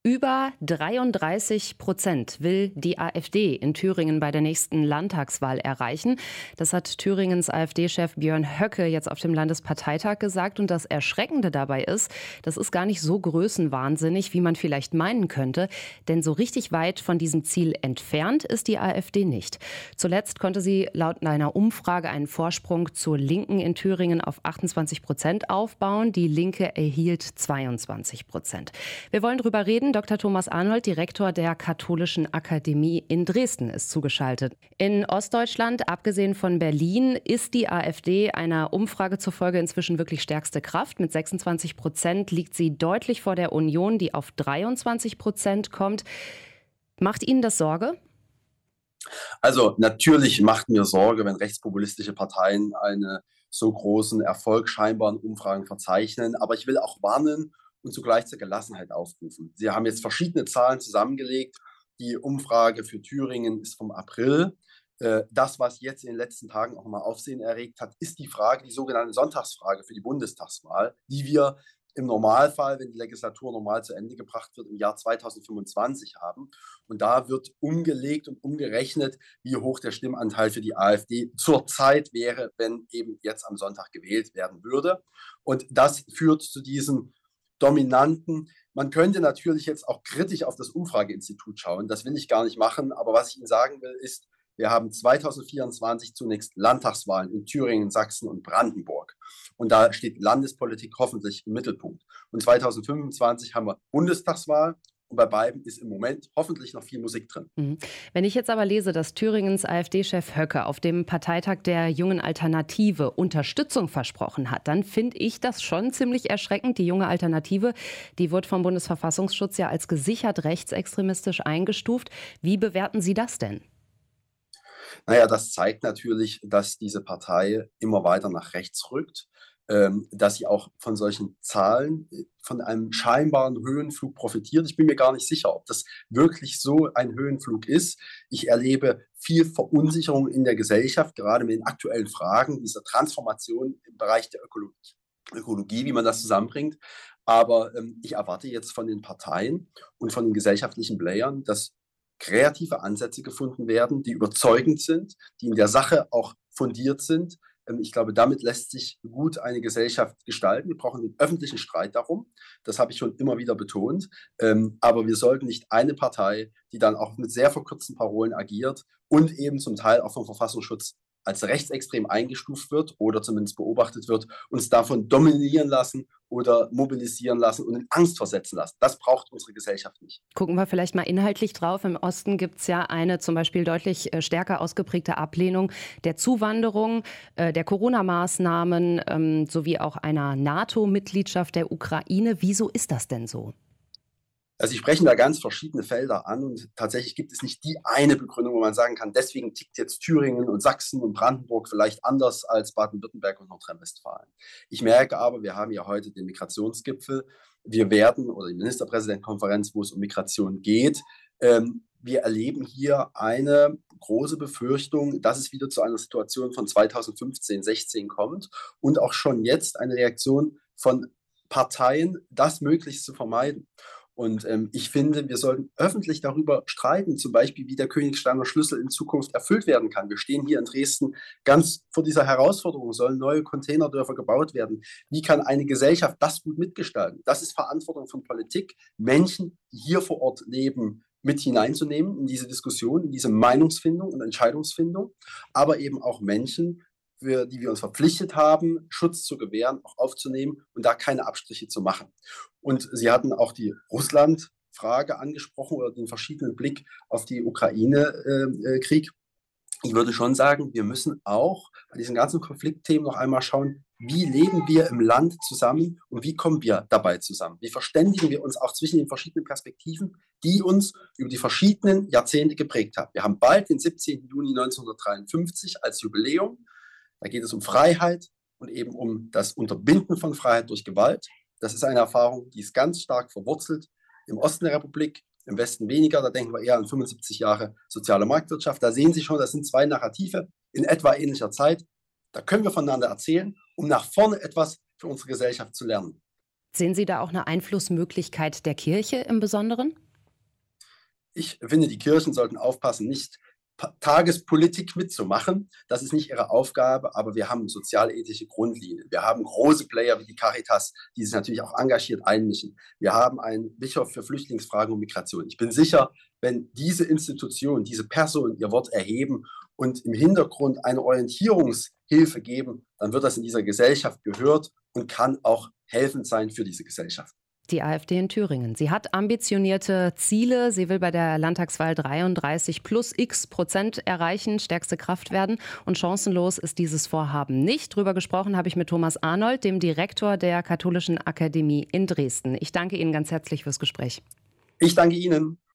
Über 33% will die AfD in Thüringen bei der nächsten Landtagswahl erreichen. Das hat Thüringens AfD-Chef Björn Höcke jetzt auf dem Landesparteitag gesagt. Und das Erschreckende dabei ist, das ist gar nicht so größenwahnsinnig, wie man vielleicht meinen könnte. Denn so richtig weit von diesem Ziel entfernt ist die AfD nicht. Zuletzt konnte sie laut einer Umfrage einen Vorsprung zur Linken in Thüringen auf 28% aufbauen. Die Linke erhielt 22%. Wir wollen drüber reden. Dr. Thomas Arnold, Direktor der Katholischen Akademie in Dresden, ist zugeschaltet. In Ostdeutschland, abgesehen von Berlin, ist die AfD einer Umfrage zufolge inzwischen wirklich stärkste Kraft. Mit 26% liegt sie deutlich vor der Union, die auf 23% kommt. Macht Ihnen das Sorge? Also natürlich macht mir Sorge, wenn rechtspopulistische Parteien einen so großen Erfolg scheinbar in Umfragen verzeichnen. Aber ich will auch warnen und zugleich zur Gelassenheit aufrufen. Sie haben jetzt verschiedene Zahlen zusammengelegt. Die Umfrage für Thüringen ist vom April. Das, was jetzt in den letzten Tagen auch mal Aufsehen erregt hat, ist die Frage, die sogenannte Sonntagsfrage für die Bundestagswahl, die wir im Normalfall, wenn die Legislatur normal zu Ende gebracht wird, im Jahr 2025 haben. Und da wird umgelegt und umgerechnet, wie hoch der Stimmanteil für die AfD zurzeit wäre, wenn eben jetzt am Sonntag gewählt werden würde. Und das führt zu diesem dominanten. Man könnte natürlich jetzt auch kritisch auf das Umfrageinstitut schauen. Das will ich gar nicht machen. Aber was ich Ihnen sagen will, ist, wir haben 2024 zunächst Landtagswahlen in Thüringen, Sachsen und Brandenburg. Und da steht Landespolitik hoffentlich im Mittelpunkt. Und 2025 haben wir Bundestagswahl. Und bei beiden ist im Moment hoffentlich noch viel Musik drin. Wenn ich jetzt aber lese, dass Thüringens AfD-Chef Höcke auf dem Parteitag der Jungen Alternative Unterstützung versprochen hat, dann finde ich das schon ziemlich erschreckend. Die Junge Alternative, die wird vom Bundesverfassungsschutz ja als gesichert rechtsextremistisch eingestuft. Wie bewerten Sie das denn? Naja, das zeigt natürlich, dass diese Partei immer weiter nach rechts rückt, dass sie auch von solchen Zahlen, von einem scheinbaren Höhenflug profitiert. Ich bin mir gar nicht sicher, ob das wirklich so ein Höhenflug ist. Ich erlebe viel Verunsicherung in der Gesellschaft, gerade mit den aktuellen Fragen dieser Transformation im Bereich der Ökologie, wie man das zusammenbringt. Aber ich erwarte jetzt von den Parteien und von den gesellschaftlichen Playern, dass kreative Ansätze gefunden werden, die überzeugend sind, die in der Sache auch fundiert sind. Ich glaube, damit lässt sich gut eine Gesellschaft gestalten. Wir brauchen den öffentlichen Streit darum. Das habe ich schon immer wieder betont. Aber wir sollten nicht eine Partei, die dann auch mit sehr verkürzten Parolen agiert und eben zum Teil auch vom Verfassungsschutz als rechtsextrem eingestuft wird oder zumindest beobachtet wird, uns davon dominieren lassen oder mobilisieren lassen und in Angst versetzen lassen. Das braucht unsere Gesellschaft nicht. Gucken wir vielleicht mal inhaltlich drauf. Im Osten gibt es ja eine zum Beispiel deutlich stärker ausgeprägte Ablehnung der Zuwanderung, der Corona-Maßnahmen sowie auch einer NATO-Mitgliedschaft der Ukraine. Wieso ist das denn so? Also Sie sprechen da ganz verschiedene Felder an und tatsächlich gibt es nicht die eine Begründung, wo man sagen kann, deswegen tickt jetzt Thüringen und Sachsen und Brandenburg vielleicht anders als Baden-Württemberg und Nordrhein-Westfalen. Ich merke aber, wir haben ja heute den Migrationsgipfel. Wir werden, oder die Ministerpräsidentenkonferenz, wo es um Migration geht, wir erleben hier eine große Befürchtung, dass es wieder zu einer Situation von 2015, 16 kommt und auch schon jetzt eine Reaktion von Parteien, das möglichst zu vermeiden. Und ich finde, wir sollten öffentlich darüber streiten, zum Beispiel, wie der Königsteiner Schlüssel in Zukunft erfüllt werden kann. Wir stehen hier in Dresden ganz vor dieser Herausforderung. Sollen neue Containerdörfer gebaut werden? Wie kann eine Gesellschaft das gut mitgestalten? Das ist Verantwortung von Politik, Menschen, die hier vor Ort leben, mit hineinzunehmen in diese Diskussion, in diese Meinungsfindung und Entscheidungsfindung, aber eben auch Menschen, für die wir uns verpflichtet haben, Schutz zu gewähren, auch aufzunehmen und da keine Abstriche zu machen. Und Sie hatten auch die Russland-Frage angesprochen oder den verschiedenen Blick auf die Ukraine-Krieg. Ich würde schon sagen, wir müssen auch bei diesen ganzen Konfliktthemen noch einmal schauen, wie leben wir im Land zusammen und wie kommen wir dabei zusammen? Wie verständigen wir uns auch zwischen den verschiedenen Perspektiven, die uns über die verschiedenen Jahrzehnte geprägt haben? Wir haben bald den 17. Juni 1953 als Jubiläum. Da geht es um Freiheit und eben um das Unterbinden von Freiheit durch Gewalt. Das ist eine Erfahrung, die ist ganz stark verwurzelt im Osten der Republik, im Westen weniger. Da denken wir eher an 75 Jahre soziale Marktwirtschaft. Da sehen Sie schon, das sind zwei Narrative in etwa ähnlicher Zeit. Da können wir voneinander erzählen, um nach vorne etwas für unsere Gesellschaft zu lernen. Sehen Sie da auch eine Einflussmöglichkeit der Kirche im Besonderen? Ich finde, die Kirchen sollten aufpassen, nicht Tagespolitik mitzumachen. Das ist nicht ihre Aufgabe, aber wir haben sozialethische Grundlinien. Wir haben große Player wie die Caritas, die sich natürlich auch engagiert einmischen. Wir haben einen Bischof für Flüchtlingsfragen und Migration. Ich bin sicher, wenn diese Institutionen, diese Personen ihr Wort erheben und im Hintergrund eine Orientierungshilfe geben, dann wird das in dieser Gesellschaft gehört und kann auch helfend sein für diese Gesellschaft. Die AfD in Thüringen. Sie hat ambitionierte Ziele. Sie will bei der Landtagswahl 33 plus x% erreichen, stärkste Kraft werden. Und chancenlos ist dieses Vorhaben nicht. Drüber gesprochen habe ich mit Thomas Arnold, dem Direktor der Katholischen Akademie in Dresden. Ich danke Ihnen ganz herzlich fürs Gespräch. Ich danke Ihnen.